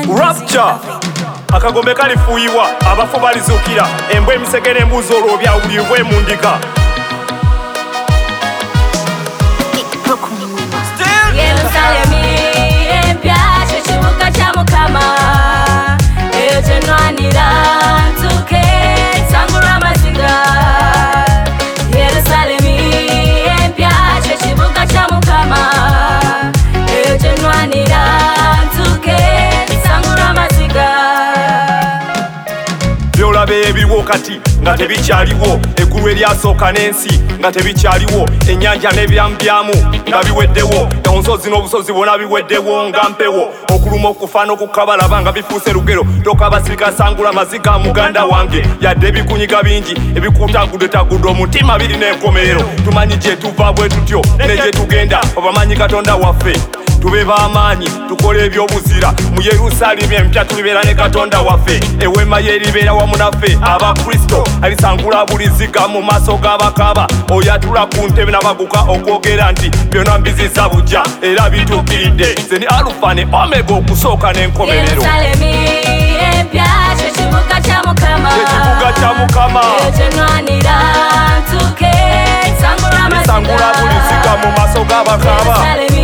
Rapture akagombe kalifuuyibwa abafu balizuukira embwa emisege n'embuzi olwo byawulibwe mu ndika. Yerusalemu empya kye kibuga kya Mukama eyo gye nnwanira ntuuke nsangulwa amaziga. Yerusalemu empya kye kibuga kya Mukama eyo gye nnwanira ntuuke nsangulwa amaziga. Byolaba ebiriwo kati nga tebikyaliwo, eggulu eryasooka n'ensi nga tebikyaliwo, ennyanja n'ebiramu byamu nga biweddewo, ensozi n'obusozi bwonna biweddewo nga mpewo, okuluma okufa n'okukabalaba nga bifuuse lugero. Tokabasirika sangula maziga muganda wange, yadde ebikunyiga bingi ebikuutagudde omutima birina enkomerero. Tumanyi gye tuva bwe tutyo ne gye tugenda, obamanyi Katonda waffe. Tube b'amaanyi tukole ebyobuzira mu Yerusaalemi empya tulibeera ne Katonda waffe. Ewema ye eribeera wamu naffe Abakristo, alisangula buli ziga mu maaso g'abakaaba. Oyo atula ku ntebe n'abaguka okwogera nti byonna mbizizza bujja era bituukiridde. Nze ni Alufa ne Omega, okusooka n'enkomerero. Yerusalemu empya kye kibuga kya Mukama ekibuga kya Mukama eyo gye nnwanira ntuuke nsangulwa buli ziga mu maaso g'abakaaba.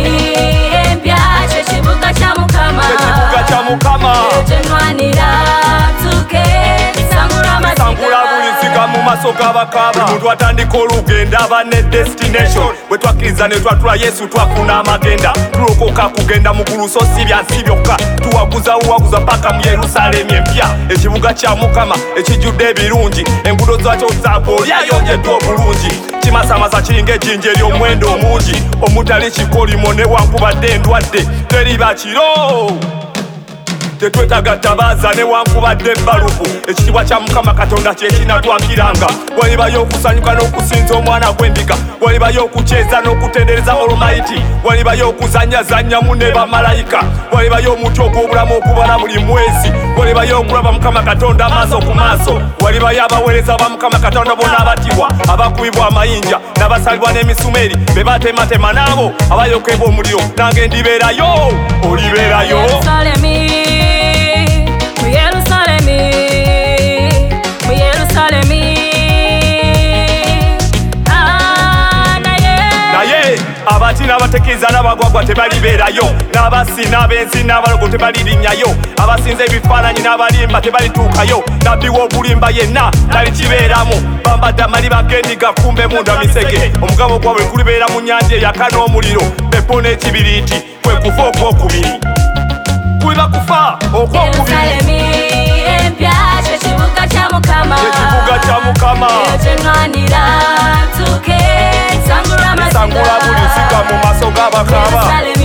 Ekibuga kya Mukama ekibuga kya Mukama eyo gye nnwanira ntuuke nsangula buli ziga mu maaso g'abakaaba. Buli muntu atandika olugendo aba ne destination. Bwe twakkiriza ne twatula Yesu twafuna amagenda. Tulokoka kugenda mu ggulu so si byansi byokka, tuwaguza paka mu Yerusaalemi empya, ekibuga kya Mukama ekijjudde ebirungi. Enguudo zaakyo zaako lyayonjeddwa obulungi, kimasamasa kiringa ejjinja ery'omuwendo omungi. Omutali kikolimo newankubadde endwadde teriba kiro, tetwetaaga tabaaza newankubadde ebbalufu. Ekitiibwa kya Mukama Katonda kye kinatwakiranga. Walibayo okusanyuka n'okusinza omwana gw'endiga, walibayo okukyeza n'okutendereza Olumayiti, walibayo okuzanyazannyamu ne bamalayika, walibayo omuti ogw'obulamu okubala buli mwezi, walibayo okulaba Mukama Katonda amaaso ku maaso, walibayo abaweereza ba Mukama Katonda bonna abattibwa, abakubibwa amayinja n'abasalibwa n'emisumeeri, be batematema n'abo abayokebwa omuliro. Nange ndibeerayo, olibeerayo. Abati n'abategeeza n'abagwagwa tebalibeerayo, n'abassi n'abenzi n'abalogo tebalirinyayo, abasinza ebifaananyi n'abalimba tebalituukayo, nabbi w'obulimba yenna talikibeeramu. Bambadde amaliba g'endiga kumbe munda misege, omugabo gwabwe gulibeera mu nnyanja eyaka n'omuliro. Beppo n'ekibiriiti kwe kufa okwokubiri, kuliba kufa okwokubiri. Ekibuga kya Mukama ekibuga kya Mukama eyo gye nnwanira ntuuke nsangula buli ziga mu maaso g'abakaaba.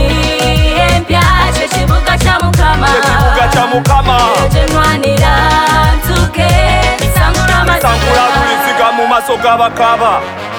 Ekibuga kya Mukama ekibuga kya Mukama eyo gye nnwanira ntuuke nsangula buli ziga mu maaso g'abakaaba.